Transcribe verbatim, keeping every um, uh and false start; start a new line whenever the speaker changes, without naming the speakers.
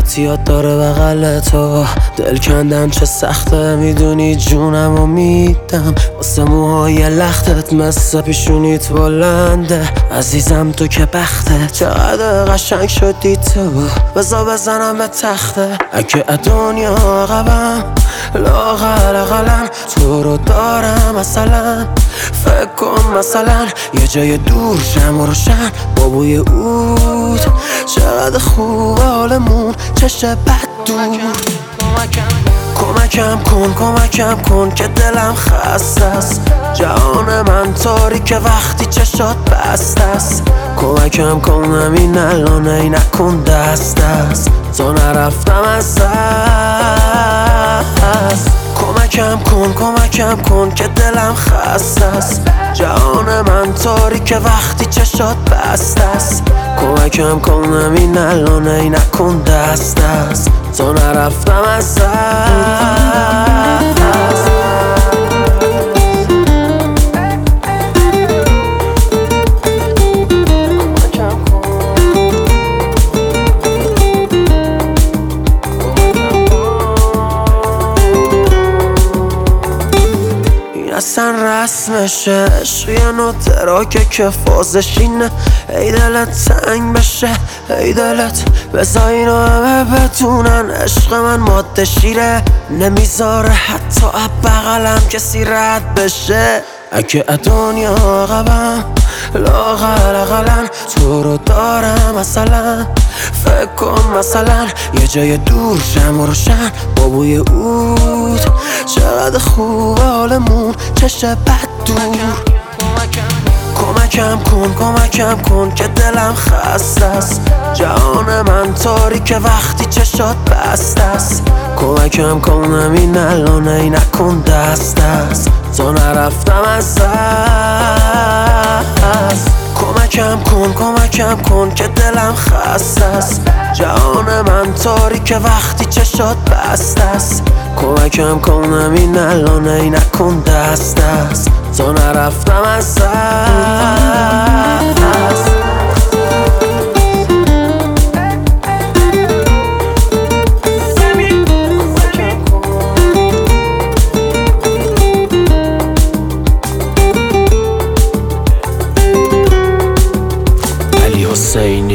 حیات یاد داره بغل تو. دل کندن چه سخته میدونی جونم و میدم واسه موهای لختت مثل پیشونیت بلنده. عزیزم تو که بخته چقدر قشنگ شدی تو، بزا بزنم به تخته. اگه دنیا عقبم لاغر اقلن تو رو دارم مثلا. فکر کن مثلا یه جای دور شم و روشن با بوی عود. چقدر خوب حالمون چشه بد دور. کمکم کن کمکم کن که دلم خسته است. جهان من تاریکه وقتی چشات بسته است. کمکم کن همین الان ای نکن دست دست تا نرفتم از دست. کمکم کن کمکم کن که دلم خسته است. جهان من تاریکه وقتی چشات بسته است. کمکم کن همین الان ای نکن دست دست تا نرفتم از دست. اصلا رسمشه عشقی نوتراکه که فازش اینه. ای دلت تنگ بشه ای دلت بزا اینو همه بتونن عشق من ماده شیره. نمیذاره حتی اب بغلم کسی رد بشه. اگه دنیا عقبم لاغر اقلن تو رو دارم مثلا. فکر کن مثلا یه جای دور شم و روشن با بوی عود. چقدر خوب حالمون چشه بد دور. کمکم کن کمکم کن که دلم خسته است. جهان من تاریکه وقتی چشات بسته است. کمکم کن همین الان ای نکن دست دست تا نرفتم از دست. کمکم کن کمکم کن که دلم خسته است. جهان من تاریکه وقتی چشات بسته است. کمکم کن همین الان ای نکن دست دست تا نرفتم از دست. علی حسینی